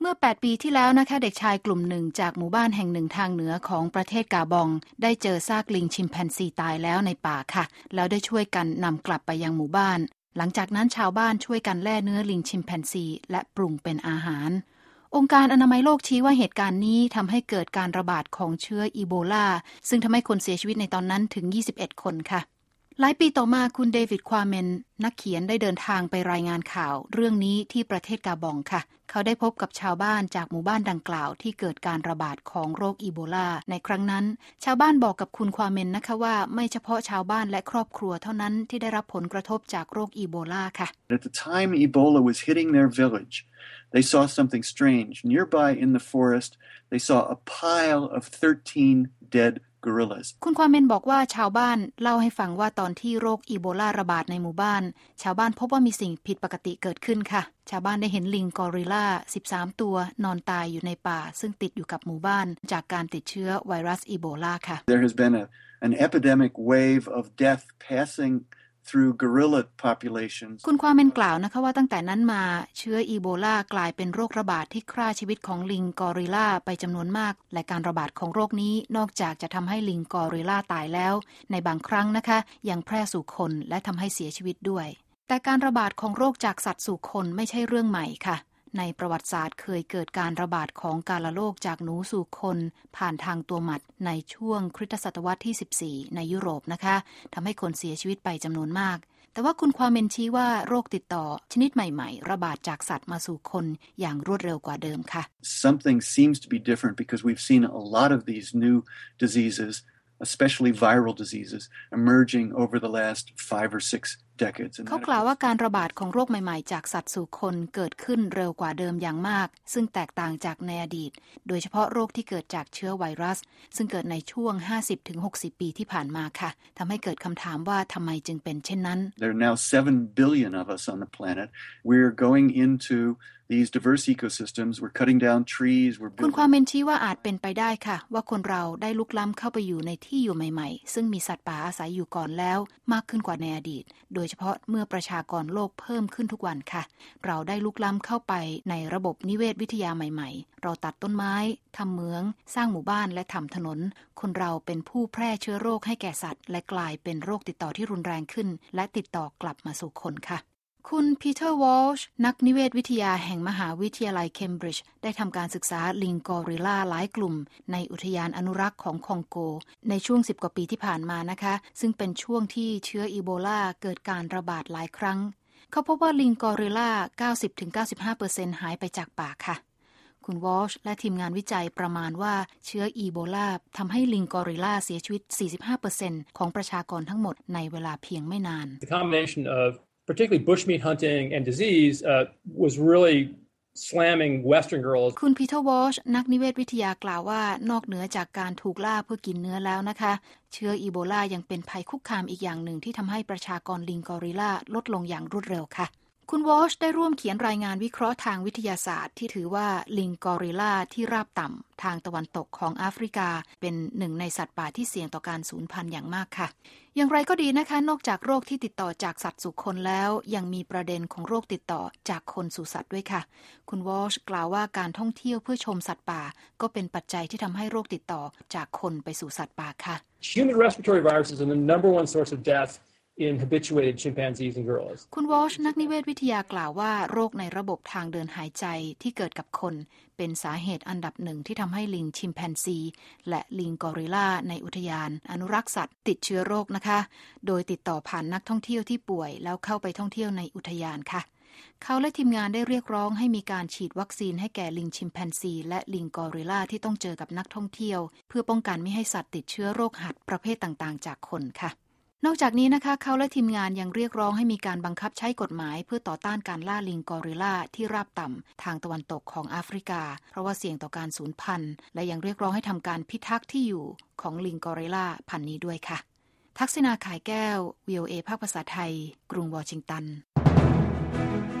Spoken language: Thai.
มื่อ8ปีที่แล้วนะคะเด็กชายกลุ่มหนึ่งจากหมู่บ้านแห่งหนึ่งทางเหนือของประเทศกาบองได้เจอซากลิงชิมแปนซีตายแล้วในป่าค่ะแล้วได้ช่วยกันนำกลับไปยังหมู่บ้านหลังจากนั้นชาวบ้านช่วยกันแล่เนื้อลิงชิมแปนซีและปรุงเป็นอาหารองค์การอนามัยโลกชี้ว่าเหตุการณ์นี้ทำให้เกิดการระบาดของเชื้ออีโบลาซึ่งทำให้คนเสียชีวิตในตอนนั้นถึง21คนค่ะหลายปีต่อมาคุณเดวิดควาเมนนักเขียนได้เดินทางไปรายงานข่าวเรื่องนี้ที่ประเทศกาบองค่ะเขาได้พบกับชาวบ้านจากหมู่บ้านดังกล่าวที่เกิดการระบาดของโรคอีโบลาในครั้งนั้นชาวบ้านบอกกับคุณควาเมนนะคะว่าไม่เฉพาะชาวบ้านและครอบครัวเท่านั้นที่ได้รับผลกระทบจากโรคอีโบลาค่ะ At the time Ebola was hitting their village, they saw something strange. Nearby in the forest, they saw a pile of 13 dead gorillas. คุณควาเมนบอกว่าชาวบ้านเล่าให้ฟังว่าตอนที่โรคอีโบลาระบาดในหมู่บ้านชาวบ้านพบว่ามีสิ่งผิดปกติเกิดขึ้นค่ะชาวบ้านได้เห็นลิงกอริลลา13ตัวนอนตายอยู่ในป่าซึ่งติดอยู่กับหมู่บ้านจากการติดเชื้อไวรัสอีโบลาค่ะ There has been an epidemic wave of death passing through gorilla populations. คุณควาเมนกล่าวนะคะว่าตั้งแต่นั้นมาเชื้ออีโบลากลายเป็นโรคระบาดที่ฆ่าชีวิตของลิงกอริลลาไปจำนวนมากและการระบาดของโรคนี้นอกจากจะทำให้ลิงกอริลลาตายแล้วในบางครั้งนะคะยังแพร่สู่คนและทำให้เสียชีวิตด้วยแต่การระบาดของโรคจากสัตว์สู่คนไม่ใช่เรื่องใหม่ค่ะในประวัติศาสตร์เคยเกิดการระบาดของกาฬโรคจากหนูสู่คนผ่านทางตัวหมัดในช่วงคริสตศตวรรษที่14ในยุโรปนะคะทำให้คนเสียชีวิตไปจำนวนมากแต่ว่าคุณควาเมนชี้ว่าโรคติดต่อชนิดใหม่ๆระบาดจากสัตว์มาสู่คนอย่างรวดเร็วกว่าเดิมค่ะ Something seems to be different because we've seen a lot of these new diseases, especially viral diseases, emerging over the last 5 or 6 decades. เขากล่าวว่าการระบาดของโรคใหม่ๆจากสัตว์สู่คนเกิดขึ้นเร็วกว่าเดิมอย่างมากซึ่งแตกต่างจากในอดีตโดยเฉพาะโรคที่เกิดจากเชื้อไวรัสซึ่งเกิดในช่วง 50-60 ปีที่ผ่านมาค่ะทำให้เกิดคำถามว่าทำไมจึงเป็นเช่นนั้น There are now 7 billion of us on the planet. We're going into these diverse ecosystems. We're cutting down trees. We're คุณความเมนชี้ว่าอาจเป็นไปได้ค่ะว่าคนเราได้ลุกล้ำเข้าไปอยู่ในที่อยู่ใหม่ๆซึ่งมีสัตว์ป่าอาศัยอยู่ก่อนแล้วมากขึ้นกว่าในอดีตโดยเฉพาะเมื่อประชากรโลกเพิ่มขึ้นทุกวันค่ะเราได้ลุกล้ำเข้าไปในระบบนิเวศวิทยาใหม่ๆเราตัดต้นไม้ทำเหมืองสร้างหมู่บ้านและทำถนนคนเราเป็นผู้แพร่เชื้อโรคให้แก่สัตว์และกลายเป็นโรคติดต่อที่รุนแรงขึ้นและติดต่อกลับมาสู่คนค่ะคุณปีเตอร์วอลช์นักนิเวศวิทยาแห่งมหาวิทยาลัยเคมบริดจ์ได้ทำการศึกษาลิงกอริลลาหลายกลุ่มในอุทยานอนุรักษ์ของคองโกในช่วง10 กว่าปีที่ผ่านมานะคะซึ่งเป็นช่วงที่เชื้ออีโบลาเกิดการระบาดหลายครั้งเขาพบว่าลิงกอริลลา 90-95% หายไปจากป่าค่ะคุณวอลช์และทีมงานวิจัยประมาณว่าเชื้ออีโบลาทำให้ลิงกอริลลาเสียชีวิต 45% ของประชากรทั้งหมดในเวลาเพียงไม่นาน The combination of particularly bushmeat hunting and disease was really slamming Western girls. คุณปีเตอร์วอลช์นักนิเวศวิทยากล่าวว่านอกเหนือจากการถูกล่าเพื่อกินเนื้อแล้วนะคะเชื้ออีโบลายังเป็นภัยคุกคามอีกอย่างหนึ่งที่ทำให้ประชากรลิงกอริลลาลดลงอย่างรวดเร็วค่ะคุณวอลช์ได้ร่วมเขียนรายงานวิเคราะห์ทางวิทยาศาสตร์ที่ถือว่าลิงกอริลลาที่ราบต่ำทางตะวันตกของแอฟริกาเป็นหนึ่งในสัตว์ป่าที่เสี่ยงต่อการสูญพันธุ์อย่างมากค่ะอย่างไรก็ดีนะคะนอกจากโรคที่ติดต่อจากสัตว์สู่คนแล้วยังมีประเด็นของโรคติดต่อจากคนสู่สัตว์ด้วยค่ะคุณวอลช์กล่าวว่าการท่องเที่ยวเพื่อชมสัตว์ป่าก็เป็นปัจจัยที่ทำให้โรคติดต่อจากคนไปสู่สัตว์ป่าค่ะ Human respiratory viruses are the number one source of death in habituated chimpanzees and gorillas. คุณวอลช์นักนิเวศวิทยากล่าวว่าโรคในระบบทางเดินหายใจที่เกิดกับคนเป็นสาเหตุอันดับหนึ่งที่ทำให้ลิงชิมแปนซีและลิงกอริลลาในอุทยานอนุรักษ์สัตว์ติดเชื้อโรคนะคะโดยติดต่อผ่านนักท่องเที่ยวที่ป่วยแล้วเข้าไปท่องเที่ยวในอุทยานค่ะเขาและทีมงานได้เรียกร้องให้มีการฉีดวัคซีนให้แก่ลิงชิมแปนซีและลิงกอริลลาที่ต้องเจอกับนักท่องเที่ยวเพื่อป้องกันไม่ให้สัตว์ติดเชื้อโรคหัดประเภทต่างๆจากคนค่ะนอกจากนี้นะคะเขาและทีมงานยังเรียกร้องให้มีการบังคับใช้กฎหมายเพื่อต่อต้านการล่าลิงกอริลลาที่ราบต่ำทางตะวันตกของแอฟริกาเพราะว่าเสี่ยงต่อการสูญพันธุ์และยังเรียกร้องให้ทำการพิทักษ์ที่อยู่ของลิงกอริลลาพันธุ์นี้ด้วยค่ะทักษิณา ข่ายแก้ว VOA ภาคภาษาไทยกรุงวอชิงตัน